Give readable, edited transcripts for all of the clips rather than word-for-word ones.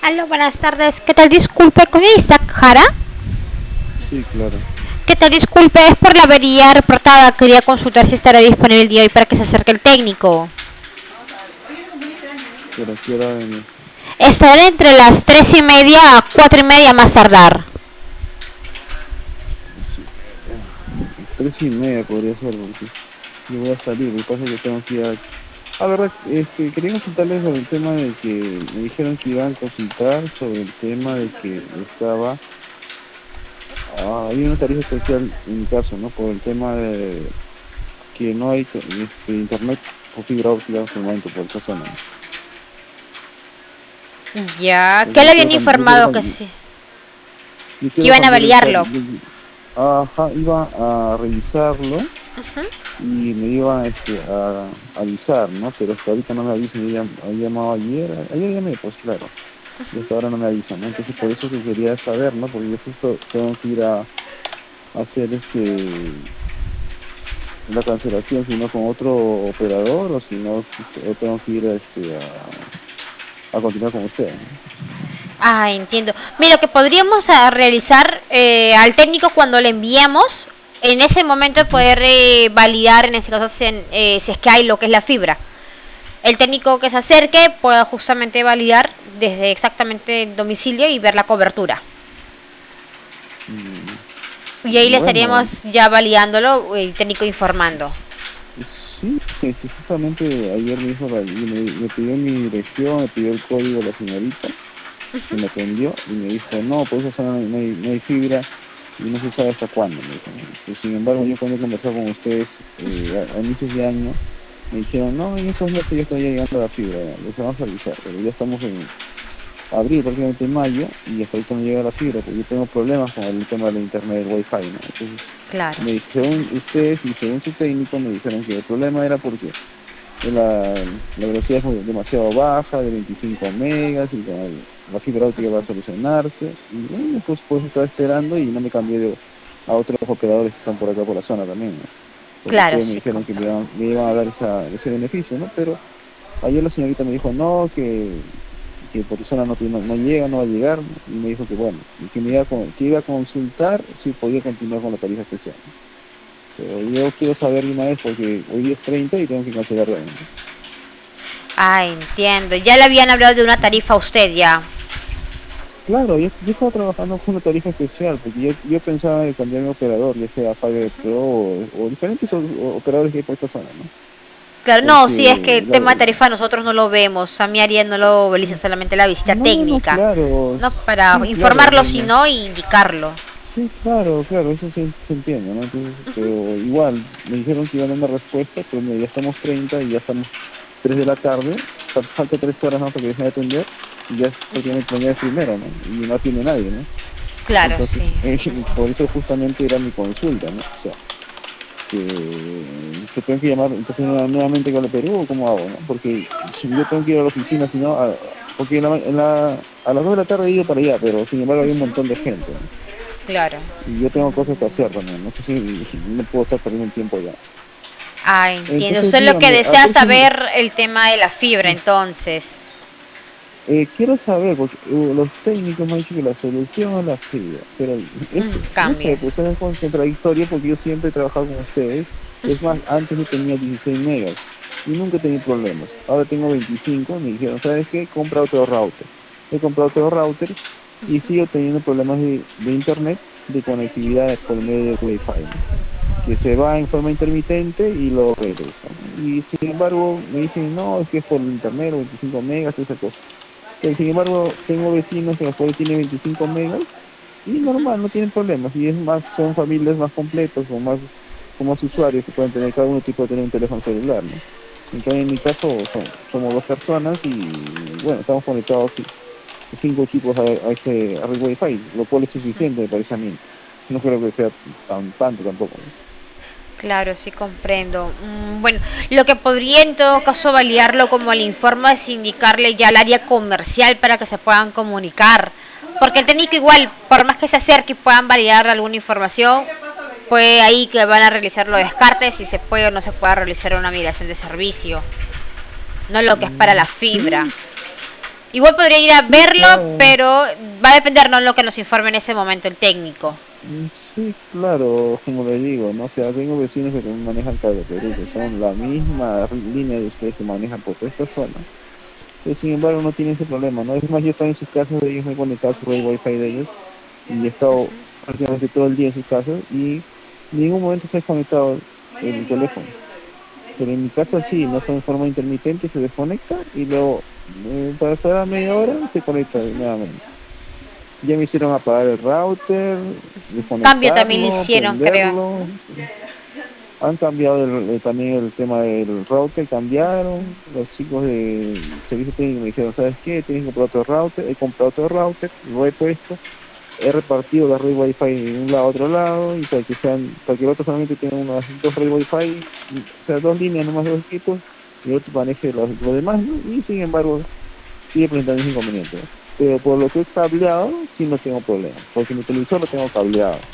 Aló, buenas tardes. ¿Qué tal? Disculpe, ¿con Isaac Jara? Sí, claro. ¿Qué tal? Disculpe, es por la avería reportada. Quería consultar si estará disponible el día de hoy para que se acerque el técnico. Pero ¿qué hora venir? Estará entre las 3:30 a 4:30 más tardar. 3:30. 3:30 podría ser, porque yo voy a salir. Lo que pasa es que tengo que ir a... Ah, verdad, quería consultarles sobre el tema de que me dijeron que iban a consultar sobre el tema de que estaba... hay una tarifa especial en mi caso, ¿no? Por el tema de que no hay internet o fibra óptica en este momento por esa zona, ¿no? Ya, ¿qué Entonces le habían informado que sí? yo Que quiero iban a cambiar el validarlo. Ajá, iba a revisarlo y me iban a avisar, ¿no? Pero hasta ahorita no me avisan, yo había llamado ayer llamé, pues claro, y hasta ahora no me avisan, ¿no? Entonces por eso que quería saber, ¿no? Porque yo justo tengo que ir a hacer la cancelación, si no con otro operador, o si no, o tengo que ir a continuar con ustedes, ¿no? Ah, entiendo. Mira, lo que podríamos realizar al técnico cuando le enviemos, en ese momento Ujú. poder validar, en este caso, si es que hay lo que es la fibra. El técnico que se acerque pueda justamente validar desde exactamente el domicilio y ver la cobertura. Mm, Y ahí le Bueno, estaríamos ya validándolo, el técnico informando. sí, justamente ayer me dijo, me pidió mi dirección, me pidió el código de la señorita que me atendió y me dijo, no, pues esa zona no hay fibra y no se sabe hasta cuándo, me dijo, ¿no? Pues, sin embargo, yo cuando he conversado con ustedes a inicios de año, me dijeron, no, en estos meses ya está llegando la fibra, les vamos a avisar, pero ya estamos en abril, prácticamente en mayo, y hasta ahorita no llega la fibra, porque yo tengo problemas con el tema del internet, del wifi, ¿no? Entonces, Claro. según ustedes y según su técnico, me dijeron que el problema era porque la velocidad es demasiado baja, de 25 megas, y la fibra óptica va a solucionarse. Y bueno, pues estaba esperando y no me cambié a otros operadores que están por acá por la zona también, ¿no? Porque Claro, ustedes me sí, dijeron que comprendo. me iban a dar ese beneficio, ¿no? Pero ayer la señorita me dijo, no, que por tu zona no llega, no va a llegar, y me dijo que bueno, y que iba a consultar si podía continuar con la tarifa especial, ¿no? Pero yo quiero saber de una vez porque hoy es 30 y tengo que cancelar de ahí, ¿no? Ah, entiendo. Ya le habían hablado de una tarifa a usted ya. Claro, yo estaba trabajando con una tarifa especial, porque yo pensaba en cambiar mi operador, ya sea Fiverr Pro o diferentes operadores que hay por esta zona, ¿no? Claro, no, sí, es que Porque, el tema de tarifa nosotros no lo vemos. A mi área no lo realiza solamente la visita no, técnica. claro, No, para sí, claro, informarlo, sino indicarlo. sí, claro, eso se entiende, ¿no? Entonces, pero igual, me dijeron que iban a dar una respuesta, pero mira, ya estamos 30 y ya estamos 3 de la tarde, falta 3 horas más para que dejen de atender, y ya es prácticamente mañana es primero, ¿no? Y no atiende nadie, ¿no? Claro, Entonces, sí. por eso justamente era mi consulta, ¿no? O sea, que tengo que llamar entonces nuevamente con el Perú, ¿o cómo hago, no? Porque si yo tengo que ir a la oficina, si no, porque a las 2 de la tarde he ido para allá, pero sin embargo hay un montón de gente, ¿no? Claro. Y yo tengo cosas que hacer también, ¿no? Entonces no puedo estar perdiendo el tiempo ya. Ah, entiendo. Entonces Usted lo que dígame, desea saber el tema de la fibra, entonces. quiero saber, porque los técnicos me han dicho que la solución es la fibra, pero no Cambia. sé, pues es contradictorio porque yo siempre he trabajado con ustedes. Es más, antes yo tenía 16 megas y nunca he tenido problemas. Ahora tengo 25, me dijeron, ¿sabes qué? Compra otro router. He comprado otro router y sigo teniendo problemas de internet, de conectividad por medio del Wi-Fi, ¿no? Que se va en forma intermitente y lo regresa, ¿no? Y sin embargo me dicen, no, es que es por el internet, 25 megas, esa cosa. Pero sin embargo, tengo vecinos en los cuales tienen 25 megas y normal, no tienen problemas. Y es más, son familias más completas, con más usuarios que pueden tener, cada uno tipo de tener un teléfono celular, ¿no? En cambio, en mi caso, somos dos personas y bueno, estamos conectados 5 equipos a red Wi-Fi, lo cual es suficiente, me parece a mí. No creo que sea tanto tampoco, ¿no? Claro, sí comprendo. Bueno, lo que podría en todo caso validarlo como el informe es indicarle ya al área comercial para que se puedan comunicar. Porque el técnico igual, por más que se acerque y puedan validar alguna información, puede ahí que van a realizar los descartes si se puede o no se puede realizar una migración de servicio. No lo que es para la Sí, fibra. Igual podría ir a Sí, verlo, claro. pero va a depender, ¿no?, lo que nos informe en ese momento el técnico. Sí, claro, como le digo, ¿no? O sea, tengo vecinos que también manejan Carga Perú, que son la misma línea de ustedes que manejan por esta zona. Pero sin embargo no tienen ese problema, ¿no? Es más, yo estaba en sus casas de ellos, me he conectado a su red Wi-Fi de ellos y he estado prácticamente todo el día en sus casas y en ningún momento se ha desconectado el teléfono. Pero en mi casa sí, no son en forma intermitente, se desconecta y luego para cada media hora se conecta nuevamente. Ya me hicieron apagar el router, Cambio también le desconectarlo, hicieron, creo. prenderlo. Han cambiado también el tema del router, cambiaron. Los chicos de servicio técnico me dijeron, ¿sabes qué? Tienes que comprar otro router. He comprado otro router, lo he puesto, he repartido la red Wi-Fi de un lado a otro lado y para que el otro solamente tenga unas dos redes Wi-Fi, o sea, dos líneas nomás, dos equipos, y el otro maneje lo demás, ¿no? Y sin embargo, sigue presentando ese inconveniente, ¿no? Pero por lo que es cableado, sí no tengo problema, porque mi televisor lo tengo cableado.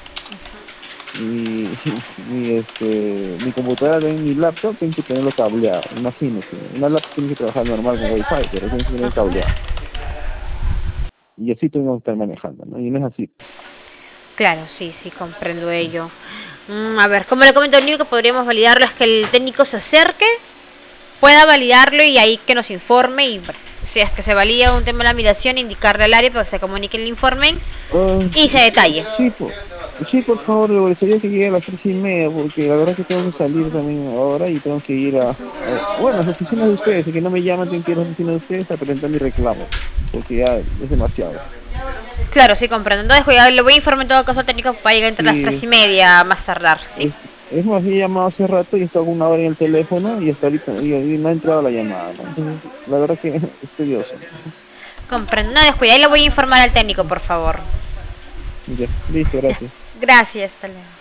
Mi computadora en mi laptop tengo que tenerlo cableado, imagínese. Una laptop tiene que trabajar normal con Wi-Fi, pero tiene que tener cableado. Y así tengo que estar manejando, ¿no? Y no es así. Claro, sí, sí, comprendo ello. A ver, como le comento, lo único que podríamos validarlo es que el técnico se acerque, pueda validarlo y ahí que nos informe y bueno, si es que se valida un tema de la migración, indicarle al área para que se comunique el informe Ah, y se detalle. sí, sí, por favor, le gustaría que llegue a las 3:30, porque la verdad que tengo que salir también ahora y tengo que ir bueno, a las oficinas de ustedes, y que no me llaman, tengo que ir a las oficinas de ustedes a presentar mi reclamo, porque ya es demasiado. Claro, sí, comprendo. Entonces, cuidado, le voy a informar en todo caso al técnico para llegar entre las tres Sí, y media, más tardar, sí. es más, he llamado hace rato y he estado una hora en el teléfono y hasta ahorita y no ha entrado la llamada, ¿no? Entonces, la verdad que es tedioso, ¿no? Comprendo. No descuida, y le voy a informar al técnico, por favor. Ya, listo, Ya. gracias. Gracias, hasta luego.